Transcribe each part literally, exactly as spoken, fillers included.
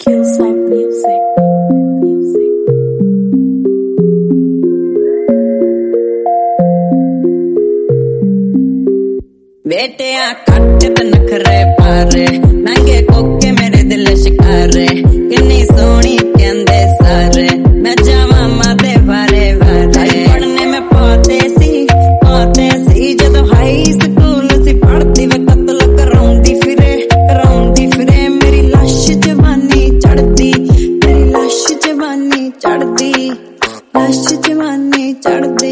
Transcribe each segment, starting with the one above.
Hillside music. Music. बेटिया कट ते नखरे पारे महंगे कोके मेरे दिल शिकारे किन्नी सोहनी कहंदे सारे मैं जावा माते वारे वारे पढ़ने में पाते सी पाते सी जदों हाई स्कूल सी पढ़ती वे कतल कराउंदी फिरे कराउंदी फिरे मेरी लाश जवानी चढ़दी मेरी लाश जवानी चढ़दी लाश जवानी चढ़दी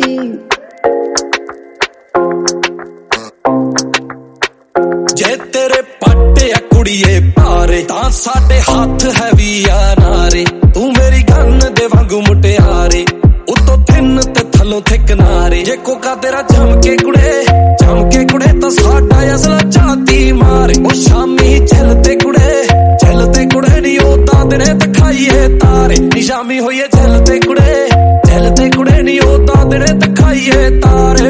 जे तेरे पाटे आ कुड़िए पारे तां साडे हाथ है वी आ नारे तू मेरी गन दे वांगू मुटियारे उतो थिन ते थलों थे किनारे जे कोका तेरा जम के कुड़े जम के कुड़े तां साडा असला जाती मारे ओ शामी झलते कुड़े झलते कुड़े नी ओदा दिने दिखाइए तारे नी शामी होइए झलते कुड़े झलते कुड़े नी ओदा दिने दिखाइए तारे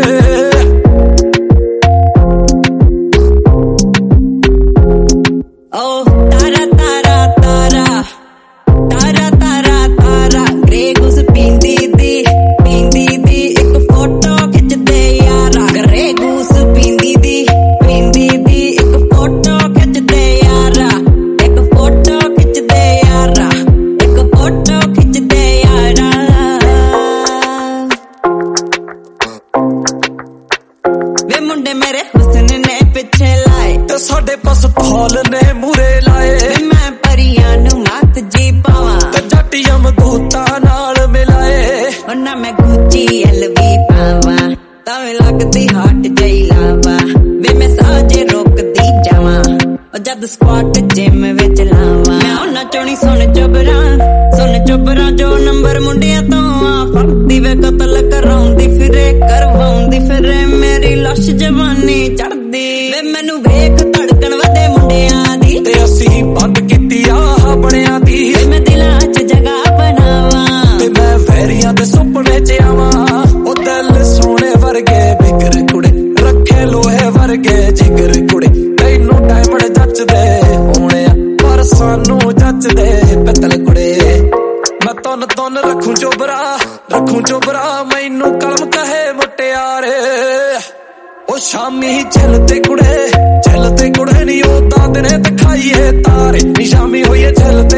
मुंडे मेरे हुस्न ने पिछे लाए ते साडे पास फौल ने मुरे लाए मैं परियां नू मत जी पावां ते जट्टियां मधूता नाल मिलाए ओना मैं गुच्ची एलवी पावां तावे लगदी हाट जई लावा वे मैं साजे रोकदी जावां ओ जद स्क्वाट जिम विच लावां मैं ओना चोणी सुन चुबरा सुन चुबरा जो नंबर मुंडिया तो आ फड़दी वे कतल कराउंदी फिरे करवाउंदी फिरे मेरी लाश जवानी चढ़दी वे मैनू वेख धड़कन वदे मुंडियां दी ते असी बंद कीती आ बणियां दी मैं दिलां च जगह बनावां ते मैं वैरियां दे सुपने च आवां ओ दिल सोने वर्गे बिगर कुड़े रखे लोहे वर्गे जिगर कुड़े तैनू डायमंड जचदे होणे पर सानू जचदे पित्तल कुड़े मैं तुन तुन रखूं चोबरा रखूं चोबरा मैनू कलम कहे मुटियारे ओ शामी झलते कुड़े झलते कुड़े नी ओदा दिने दिखाइए तारे नी शामी होइए झलते